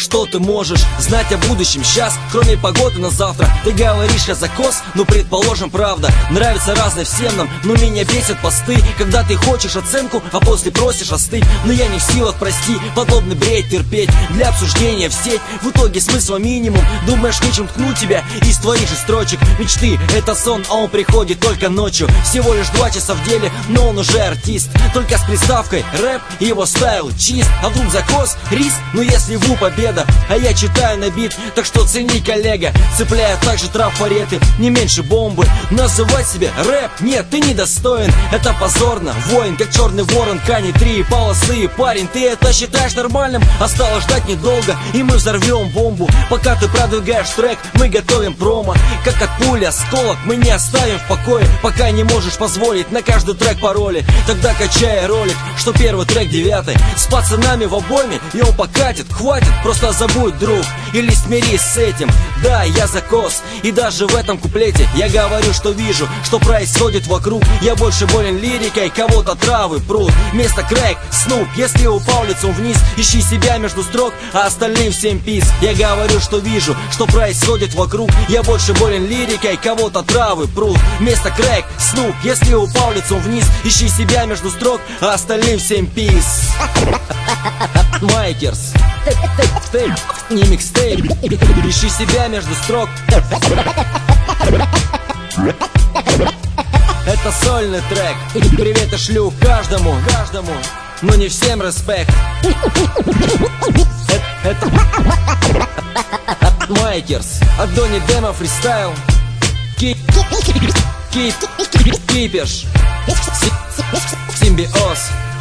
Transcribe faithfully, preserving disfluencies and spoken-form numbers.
что ты можешь знать о будущем сейчас, кроме погоды на завтра? Ты говоришь, я закос, ну предположим, правда. Нравится разное всем нам, но меня бесят посты, когда ты хочешь оценку, а после просишь остыть. Но я не в силах, прости, подобный бред терпеть. Для обсуждения в сеть, в итоге смысла минимум. Думаешь, нечем ткнуть тебя из твоих же строчек. Мечты — это сон, а он приходит только ночью. Всего лишь два часа в деле, но он уже артист. Только с приставкой рэп и его стайл чист. А вдруг закос, риск, ну если ву победа. А я читаю на бит, так что цени, коллега. Цепляю также трафареты, не меньше бомбы. Называть себя рэп, нет, ты недостоин. Это позорно, воин, как черный ворон. Кани три полосы, парень, ты это считаешь нормальным? Осталось ждать недолго, и мы взорвем бомбу. Пока ты продвигаешь трек, мы готовим промо. Как от пули осколок, мы не оставим в покое. Пока не можешь позволить на каждый трек пароли. Тогда качай ролик, что первый трек девятый. С пацанами в обойме, и он покатит. Хватит, просто забудь, друг, или смирись с этим. Да, я закос, и даже в этом куплете я говорю, что вижу, что происходит вокруг. Я больше болен лирикой, кого-то травы прут. Вместо крэк, снуп, если упал лицом вниз, ищи себя между строк, а остальным всем пиз. Я говорю, что вижу, что происходит вокруг. Я больше болен лирикой, кого-то травы прут. Вместо крэк, снуп, если упал лицом вниз, ищи себя между строк, а остальным всем пиз. Майкерс, не микстейп, ищи себя между строк. Это сольный трек. Привет и шлю каждому, каждому, но не всем респект. Это, это Майкерс, от Дони Демо фристайл. Кип, кип, киперш, симбиоз.